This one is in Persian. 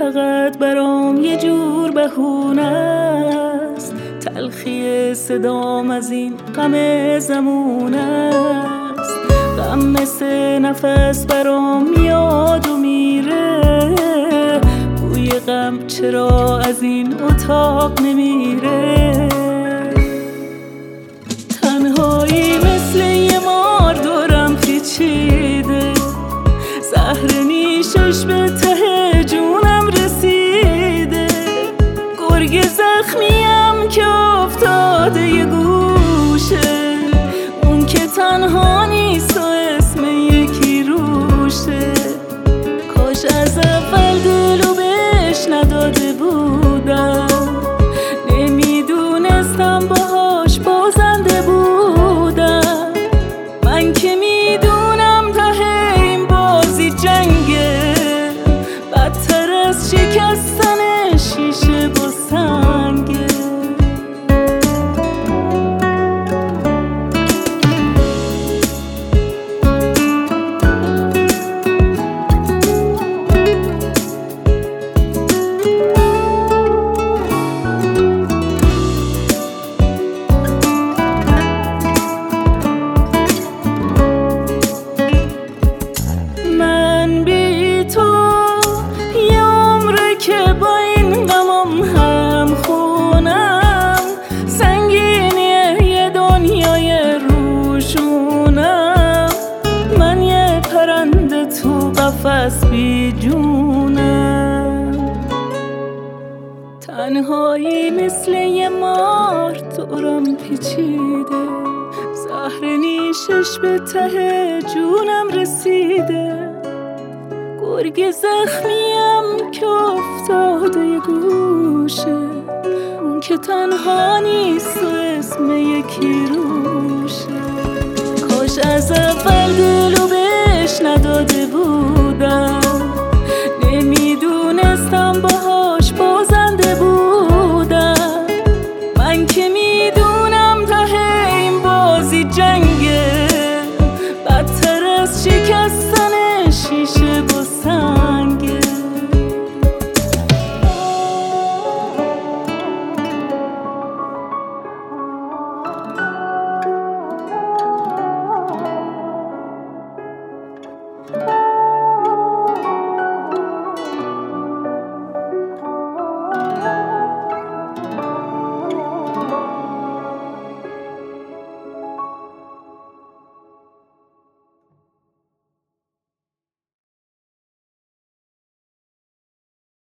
فقط برام یه جور بهونه است، تلخی صدام از این غم زمونه است. غم مثل نفس برام میاد و میره، بوی غم چرا از این اتاق نمیره. تنهایی مثل یه مار دورم پیچیده، زهر نیشش به ته جونم رسیده. گرگ زخمیم که افتاده یه گوشه، اون که تنها نیست و اسم یکی روشه. کاش از اول دلو بهش نداده بودم، نمیدونستم باهاش بازنده بودم. من که میدونم ته این بازی جنگه، بدتر از شکستن شیشه با سنگه. قفس بی جونم، تنهایی مثل یه مار دورم پیچیده، زهر نیشش به ته جونم رسیده. گرگ زخمیم که افتاده یه گوشه، اون که تنها نیست و اسم یکی رو